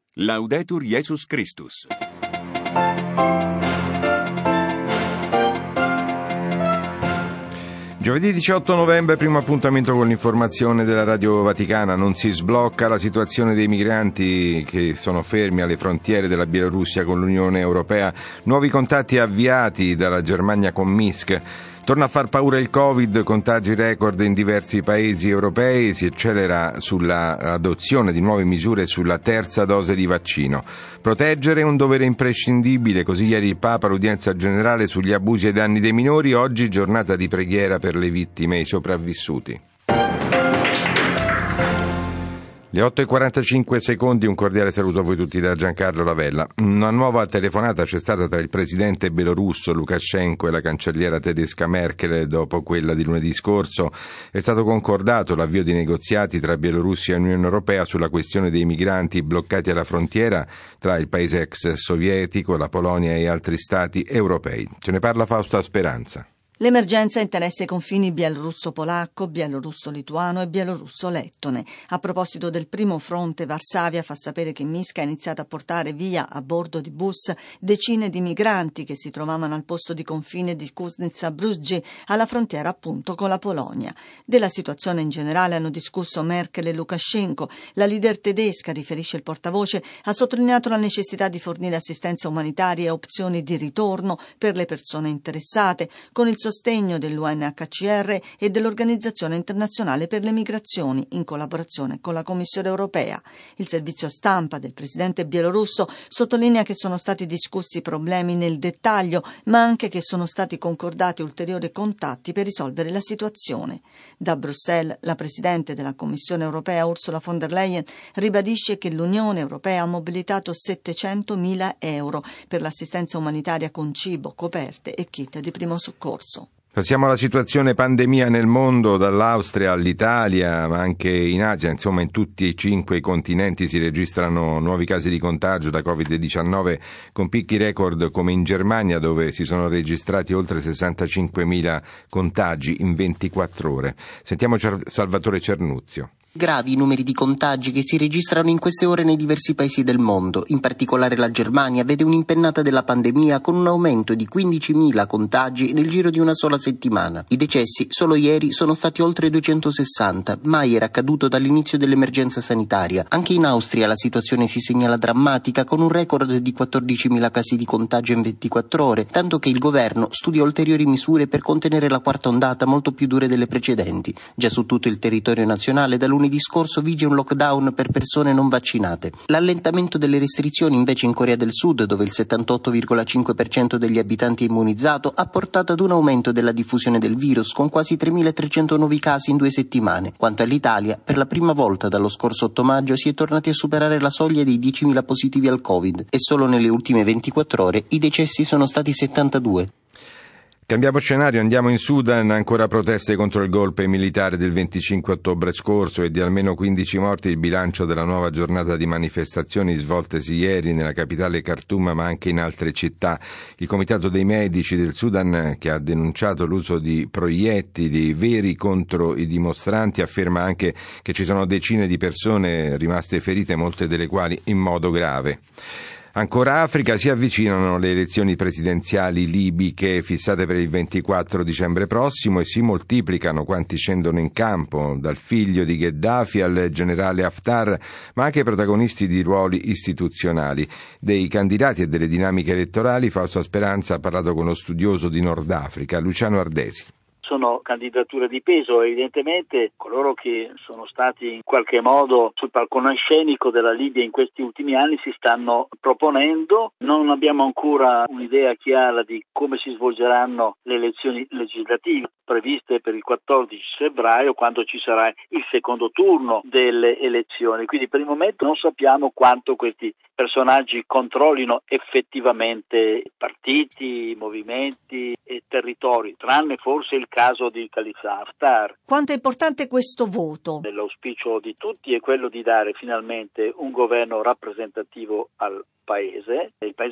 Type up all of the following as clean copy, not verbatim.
Laudetur Jesus Christus. Giovedì 18 novembre, primo appuntamento con l'informazione della Radio Vaticana. Non si sblocca la situazione dei migranti che sono fermi alle frontiere della Bielorussia con l'Unione Europea. Nuovi contatti avviati dalla Germania con Minsk. Torna a far paura il Covid, contagi record in diversi paesi europei, si accelera sulla adozione di nuove misure sulla terza dose di vaccino. Proteggere è un dovere imprescindibile, così ieri il Papa all'udienza generale sugli abusi ai danni dei minori, oggi giornata di preghiera per le vittime e i sopravvissuti. Le 8:45, un cordiale saluto a voi tutti da Giancarlo Lavella. Una nuova telefonata c'è stata tra il presidente belorusso Lukashenko e la cancelliera tedesca Merkel dopo quella di lunedì scorso. È stato concordato l'avvio di negoziati tra Bielorussia e Unione Europea sulla questione dei migranti bloccati alla frontiera tra il paese ex sovietico, la Polonia e altri stati europei. Ce ne parla Fausta Speranza. L'emergenza interessa i confini bielorusso-polacco, bielorusso-lituano e bielorusso-lettone. A proposito del primo fronte, Varsavia fa sapere che Minsk ha iniziato a portare via a bordo di bus decine di migranti che si trovavano al posto di confine di Kuznitsa-Bruggi, alla frontiera appunto con la Polonia. Della situazione in generale hanno discusso Merkel e Lukashenko. La leader tedesca, riferisce il portavoce, ha sottolineato la necessità di fornire assistenza umanitaria e opzioni di ritorno per le persone interessate, con il sostegno dell'UNHCR e dell'Organizzazione Internazionale per le Migrazioni, in collaborazione con la Commissione Europea. Il servizio stampa del presidente bielorusso sottolinea che sono stati discussi problemi nel dettaglio, ma anche che sono stati concordati ulteriori contatti per risolvere la situazione. Da Bruxelles, la presidente della Commissione Europea Ursula von der Leyen ribadisce che l'Unione Europea ha mobilitato 700.000 euro per l'assistenza umanitaria con cibo, coperte e kit di primo soccorso. Passiamo alla situazione pandemia nel mondo, dall'Austria all'Italia, ma anche in Asia, insomma in tutti e 5 i continenti si registrano nuovi casi di contagio da Covid-19 con picchi record come in Germania, dove si sono registrati oltre 65.000 contagi in 24 ore. Sentiamo Salvatore Cernuzio. Gravi i numeri di contagi che si registrano in queste ore nei diversi paesi del mondo. In particolare la Germania vede un'impennata della pandemia con un aumento di 15.000 contagi nel giro di una sola settimana. I decessi solo ieri sono stati oltre 260, mai era accaduto dall'inizio dell'emergenza sanitaria. Anche in Austria la situazione si segnala drammatica con un record di 14.000 casi di contagio in 24 ore, tanto che il governo studia ulteriori misure per contenere la quarta ondata molto più dure delle precedenti. Già su tutto il territorio nazionale da lunedì scorso vige un lockdown per persone non vaccinate. L'allentamento delle restrizioni invece in Corea del Sud, dove il 78,5% degli abitanti è immunizzato, ha portato ad un aumento della diffusione del virus con quasi 3.300 nuovi casi in 2 settimane. Quanto all'Italia, per la prima volta dallo scorso 8 maggio si è tornati a superare la soglia dei 10.000 positivi al Covid e solo nelle ultime 24 ore i decessi sono stati 72. Cambiamo scenario, andiamo in Sudan, ancora proteste contro il golpe militare del 25 ottobre scorso e di almeno 15 morti il bilancio della nuova giornata di manifestazioni svoltesi ieri nella capitale Khartoum ma anche in altre città. Il Comitato dei Medici del Sudan, che ha denunciato l'uso di proiettili veri contro i dimostranti, afferma anche che ci sono decine di persone rimaste ferite, molte delle quali in modo grave. Ancora Africa, si avvicinano le elezioni presidenziali libiche fissate per il 24 dicembre prossimo e si moltiplicano quanti scendono in campo, dal figlio di Gheddafi al generale Haftar, ma anche protagonisti di ruoli istituzionali. Dei candidati e delle dinamiche elettorali Fausto Speranza ha parlato con lo studioso di Nord Africa, Luciano Ardesi. Sono candidature di peso, evidentemente coloro che sono stati in qualche modo sul palcoscenico della Libia in questi ultimi anni si stanno proponendo. Non abbiamo ancora un'idea chiara di come si svolgeranno le elezioni legislative previste per il 14 febbraio, quando ci sarà il secondo turno delle elezioni. Quindi per il momento non sappiamo quanto questi personaggi controllino effettivamente partiti, movimenti e territori, tranne forse il caso di Khalifa Haftar. Quanto è importante questo voto? L'auspicio di tutti è quello di dare finalmente un governo rappresentativo al Paese. Il Paese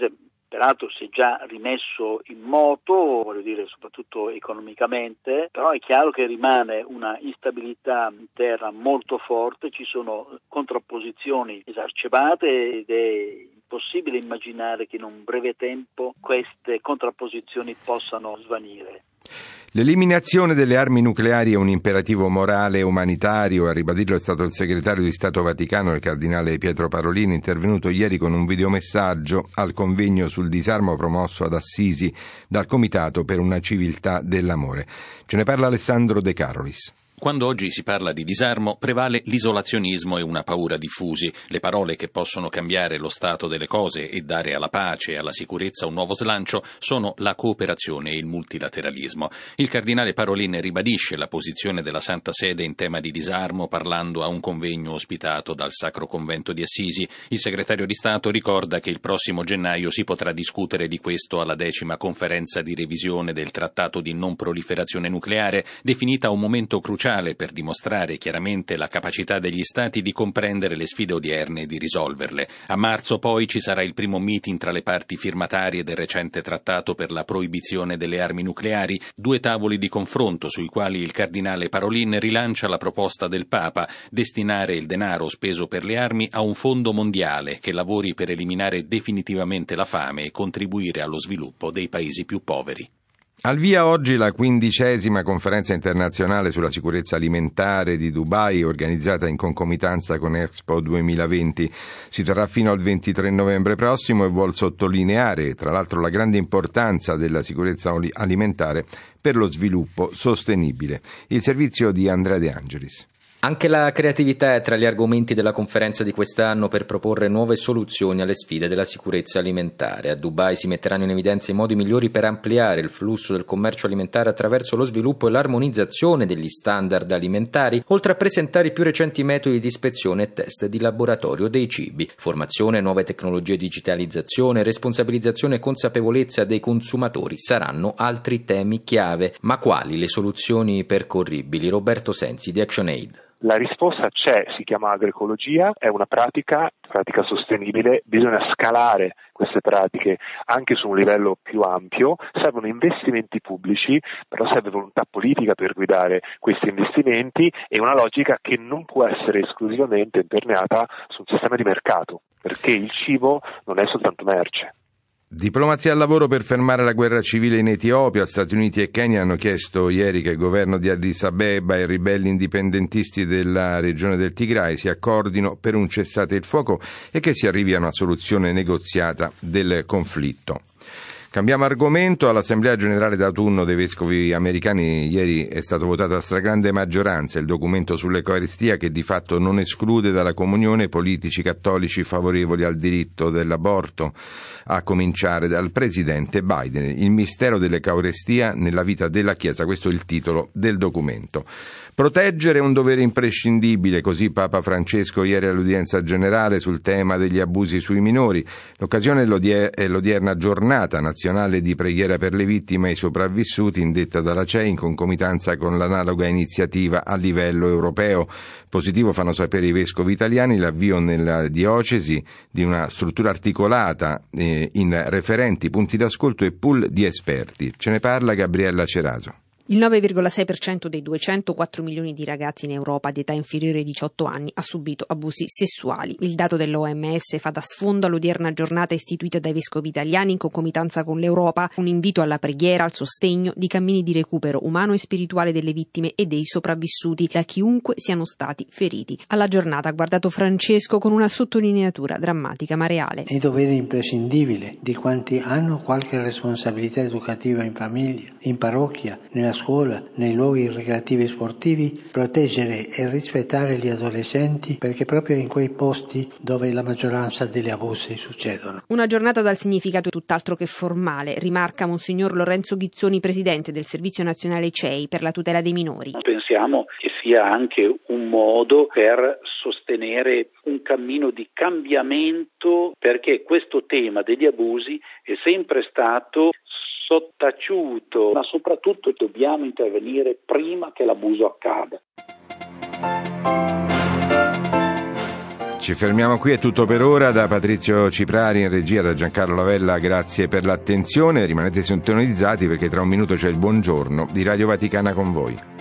peraltro si è già rimesso in moto, voglio dire soprattutto economicamente, però è chiaro che rimane una instabilità in terra molto forte, ci sono contrapposizioni esacerbate ed è impossibile immaginare che in un breve tempo queste contrapposizioni possano svanire. L'eliminazione delle armi nucleari è un imperativo morale e umanitario, a ribadirlo è stato il segretario di Stato Vaticano, il cardinale Pietro Parolin, intervenuto ieri con un videomessaggio al convegno sul disarmo promosso ad Assisi dal Comitato per una civiltà dell'amore. Ce ne parla Alessandro De Carolis. Quando oggi si parla di disarmo, prevale l'isolazionismo e una paura diffusi. Le parole che possono cambiare lo stato delle cose e dare alla pace e alla sicurezza un nuovo slancio sono la cooperazione e il multilateralismo. Il cardinale Parolin ribadisce la posizione della Santa Sede in tema di disarmo parlando a un convegno ospitato dal Sacro Convento di Assisi. Il segretario di Stato ricorda che il prossimo gennaio si potrà discutere di questo alla 10ª conferenza di revisione del Trattato di non proliferazione nucleare, definita un momento cruciale per dimostrare chiaramente la capacità degli Stati di comprendere le sfide odierne e di risolverle. A marzo poi ci sarà il primo meeting tra le parti firmatarie del recente trattato per la proibizione delle armi nucleari, 2 tavoli di confronto sui quali il cardinale Parolin rilancia la proposta del Papa, destinare il denaro speso per le armi a un fondo mondiale che lavori per eliminare definitivamente la fame e contribuire allo sviluppo dei paesi più poveri. Al via oggi la 15ª conferenza internazionale sulla sicurezza alimentare di Dubai, organizzata in concomitanza con Expo 2020. Si terrà fino al 23 novembre prossimo e vuol sottolineare, tra l'altro, la grande importanza della sicurezza alimentare per lo sviluppo sostenibile. Il servizio di Andrea De Angelis. Anche la creatività è tra gli argomenti della conferenza di quest'anno per proporre nuove soluzioni alle sfide della sicurezza alimentare. A Dubai si metteranno in evidenza i modi migliori per ampliare il flusso del commercio alimentare attraverso lo sviluppo e l'armonizzazione degli standard alimentari, oltre a presentare i più recenti metodi di ispezione e test di laboratorio dei cibi. Formazione, nuove tecnologie, digitalizzazione, responsabilizzazione e consapevolezza dei consumatori saranno altri temi chiave. Ma quali le soluzioni percorribili? Roberto Sensi di ActionAid. La risposta c'è, si chiama agroecologia, è una pratica sostenibile, bisogna scalare queste pratiche anche su un livello più ampio, servono investimenti pubblici, però serve volontà politica per guidare questi investimenti e una logica che non può essere esclusivamente imperniata su un sistema di mercato, perché il cibo non è soltanto merce. Diplomazia al lavoro per fermare la guerra civile in Etiopia. Stati Uniti e Kenya hanno chiesto ieri che il governo di Addis Abeba e i ribelli indipendentisti della regione del Tigray si accordino per un cessate il fuoco e che si arrivi a una soluzione negoziata del conflitto. Cambiamo argomento. All'Assemblea Generale d'autunno dei Vescovi americani ieri è stato votato a stragrande maggioranza il documento sull'Eucaristia che di fatto non esclude dalla comunione politici cattolici favorevoli al diritto dell'aborto, a cominciare dal presidente Biden. Il mistero dell'Eucaristia nella vita della Chiesa, questo è il titolo del documento. Proteggere è un dovere imprescindibile, così Papa Francesco ieri all'udienza generale sul tema degli abusi sui minori. L'occasione è l'odierna giornata nazionale di preghiera per le vittime e i sopravvissuti, indetta dalla CEI in concomitanza con l'analoga iniziativa a livello europeo. Positivo, fanno sapere i vescovi italiani, l'avvio nella diocesi di una struttura articolata in referenti, punti d'ascolto e pool di esperti. Ce ne parla Gabriella Ceraso. Il 9,6% dei 204 milioni di ragazzi in Europa di età inferiore ai 18 anni ha subito abusi sessuali. Il dato dell'OMS fa da sfondo all'odierna giornata istituita dai vescovi italiani in concomitanza con l'Europa, un invito alla preghiera, al sostegno di cammini di recupero umano e spirituale delle vittime e dei sopravvissuti, da chiunque siano stati feriti. Alla giornata ha guardato Francesco con una sottolineatura drammatica ma reale. È dovere imprescindibile di quanti hanno qualche responsabilità educativa in famiglia, in parrocchia, nella scuola, nei luoghi ricreativi e sportivi, proteggere e rispettare gli adolescenti, perché proprio in quei posti dove la maggioranza degli abusi succedono. Una giornata dal significato tutt'altro che formale, rimarca Monsignor Lorenzo Ghizzoni, presidente del Servizio Nazionale CEI per la tutela dei minori. Pensiamo che sia anche un modo per sostenere un cammino di cambiamento, perché questo tema degli abusi è sempre stato sottaciuto, ma soprattutto dobbiamo intervenire prima che l'abuso accada. Ci fermiamo qui, è tutto per ora. Da Patrizio Ciprari in regia, da Giancarlo Lavella, grazie per l'attenzione. Rimanete sintonizzati perché tra un minuto c'è il buongiorno di Radio Vaticana con voi.